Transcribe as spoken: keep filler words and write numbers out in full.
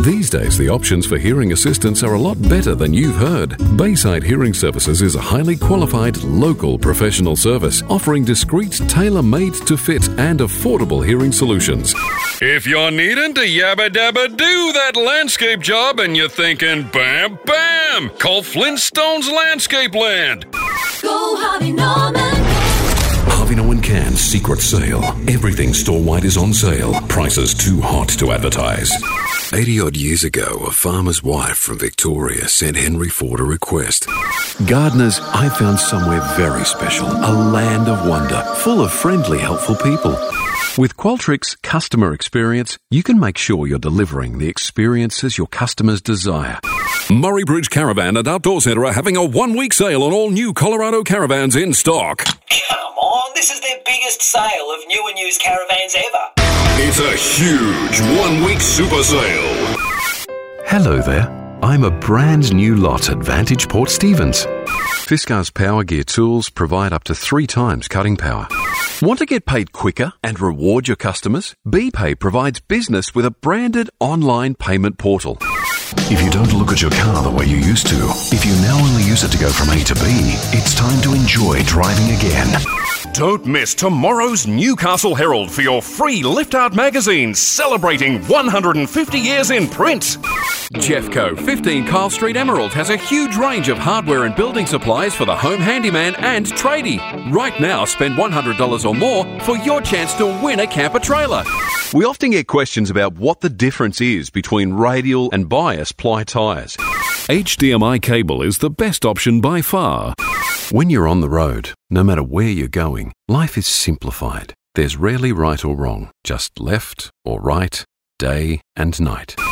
These days, the options for hearing assistance are a lot better than you've heard. Bayside Hearing Services is a highly qualified, local professional service offering discreet, tailor-made to fit and affordable hearing solutions. If you're needing to yabba dabba do that landscape job and you're thinking, bam, bam, call Flintstones Landscape Land. Go Harvey Norman. Harvey Norman Can's secret sale. Everything store-wide is on sale. Prices too hot to advertise. eighty-odd years ago, a farmer's wife from Victoria sent Henry Ford a request. Gardeners, I found somewhere very special. A land of wonder, full of friendly, helpful people. With Qualtrics Customer Experience, you can make sure you're delivering the experiences your customers desire. Murray Bridge Caravan and Outdoor Centre are having a one-week sale on all new Colorado caravans in stock. Come on, this is their biggest sale of new and used caravans ever. It's a huge one-week super sale. Hello there. I'm a brand new lot at Vantage Port Stevens. Fiskars Power Gear tools provide up to three times cutting power. Want to get paid quicker and reward your customers? BPay provides business with a branded online payment portal. If you don't look at your car the way you used to, if you now only use it to go from A to B, it's time to enjoy driving again. Don't miss tomorrow's Newcastle Herald for your free Lift Out magazine celebrating one hundred fifty years in print. Jeffco, fifteen Kyle Street, Emerald has a huge range of hardware and building supplies for the home handyman and tradie. Right now, spend one hundred dollars or more for your chance to win a camper trailer. We often get questions about what the difference is between radial and bias ply tyres. H D M I cable is the best option by far. When you're on the road, no matter where you're going, life is simplified. There's rarely right or wrong, just left or right, day and night.